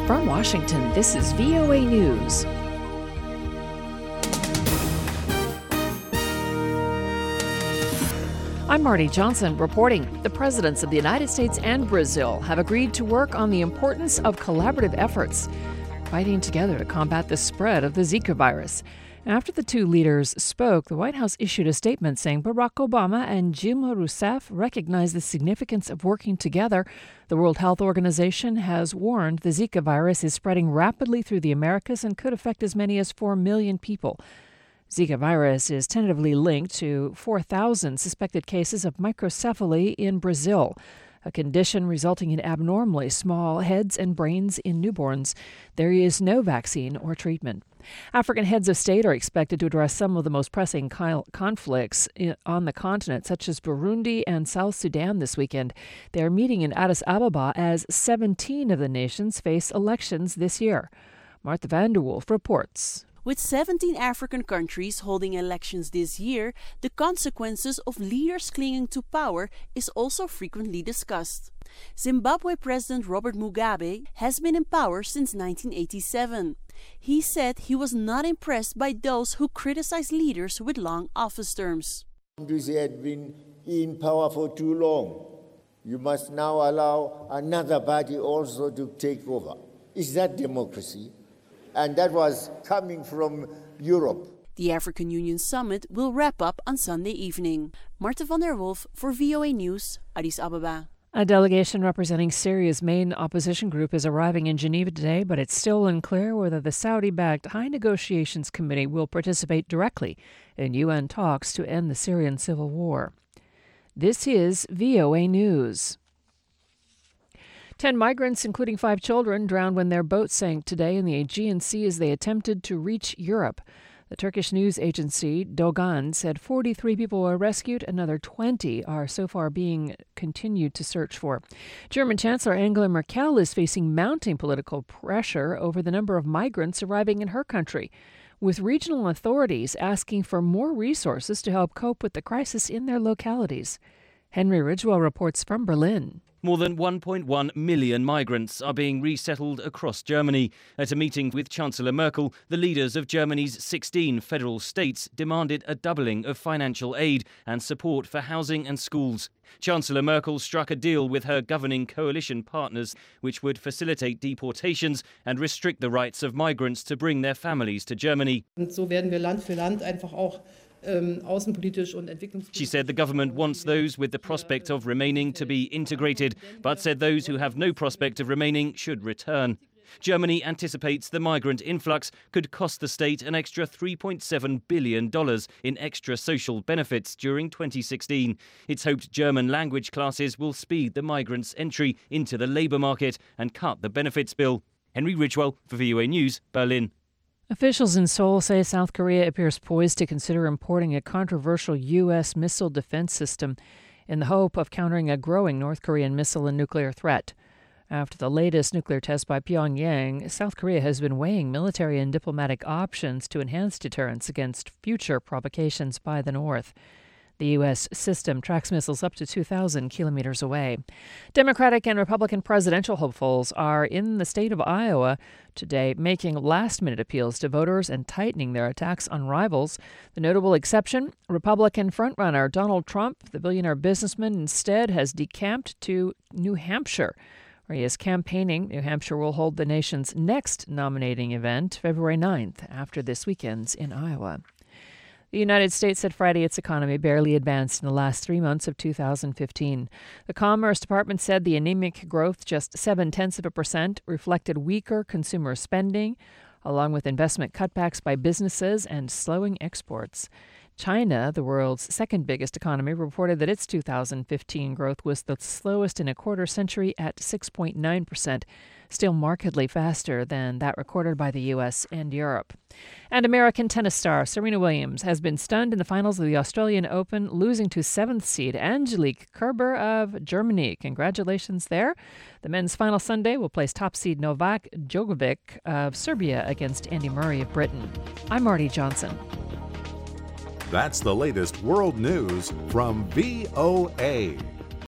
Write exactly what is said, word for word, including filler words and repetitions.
From Washington, this is V O A News. I'm Marty Johnson reporting. The presidents of the United States and Brazil have agreed to work on the importance of collaborative efforts, fighting together to combat the spread of the Zika virus. After the two leaders spoke, the White House issued a statement saying Barack Obama and Dilma Rousseff recognize the significance of working together. The World Health Organization has warned the Zika virus is spreading rapidly through the Americas and could affect as many as four million people. Zika virus is tentatively linked to four thousand suspected cases of microcephaly in Brazil, a condition resulting in abnormally small heads and brains in newborns. There is no vaccine or treatment. African heads of state are expected to address some of the most pressing conflicts on the continent, such as Burundi and South Sudan this weekend. They are meeting in Addis Ababa as seventeen of the nations face elections this year. Martha Vander Wolf reports. With seventeen African countries holding elections this year, the consequences of leaders clinging to power is also frequently discussed. Zimbabwe President Robert Mugabe has been in power since nineteen eighty-seven. He said he was not impressed by those who criticize leaders with long office terms. Countries had been in power for too long. You must now allow another party also to take over. Is that democracy? And that was coming from Europe. The African Union Summit will wrap up on Sunday evening. Martha van der Wolf for V O A News, Addis Ababa. A delegation representing Syria's main opposition group is arriving in Geneva today, but it's still unclear whether the Saudi-backed High Negotiations Committee will participate directly in U N talks to end the Syrian civil war. This is V O A News. Ten migrants, including five children, drowned when their boat sank today in the Aegean Sea as they attempted to reach Europe. The Turkish news agency Dogan said forty-three people were rescued. Another twenty are so far being continued to search for. German Chancellor Angela Merkel is facing mounting political pressure over the number of migrants arriving in her country, with regional authorities asking for more resources to help cope with the crisis in their localities. Henry Ridgewell reports from Berlin. More than one point one million migrants are being resettled across Germany. At a meeting with Chancellor Merkel, the leaders of Germany's sixteen federal states demanded a doubling of financial aid and support for housing and schools. Chancellor Merkel struck a deal with her governing coalition partners, which would facilitate deportations and restrict the rights of migrants to bring their families to Germany. Und so werden wir Land für Land einfach auch She said the government wants those with the prospect of remaining to be integrated, but said those who have no prospect of remaining should return. Germany anticipates the migrant influx could cost the state an extra three point seven billion dollars in extra social benefits during twenty sixteen. It's hoped German language classes will speed the migrants' entry into the labour market and cut the benefits bill. Henry Ridgewell for V O A News, Berlin. Officials in Seoul say South Korea appears poised to consider importing a controversial U S missile defense system in the hope of countering a growing North Korean missile and nuclear threat. After the latest nuclear test by Pyongyang, South Korea has been weighing military and diplomatic options to enhance deterrence against future provocations by the North. The U S system tracks missiles up to two thousand kilometers away. Democratic and Republican presidential hopefuls are in the state of Iowa today, making last-minute appeals to voters and tightening their attacks on rivals. The notable exception, Republican frontrunner Donald Trump, the billionaire businessman, instead has decamped to New Hampshire, where he is campaigning. New Hampshire will hold the nation's next nominating event, February ninth, after this weekend's in Iowa. The United States said Friday its economy barely advanced in the last three months of two thousand fifteen. The Commerce Department said the anemic growth, just seven-tenths of a percent, reflected weaker consumer spending, along with investment cutbacks by businesses and slowing exports. China, the world's second biggest economy, reported that its two thousand fifteen growth was the slowest in a quarter century at six point nine percent, still markedly faster than that recorded by the U S and Europe. And American tennis star Serena Williams has been stunned in the finals of the Australian Open, losing to seventh seed Angelique Kerber of Germany. Congratulations there. The men's final Sunday will place top seed Novak Djokovic of Serbia against Andy Murray of Britain. I'm Marty Johnson. That's the latest world news from V O A.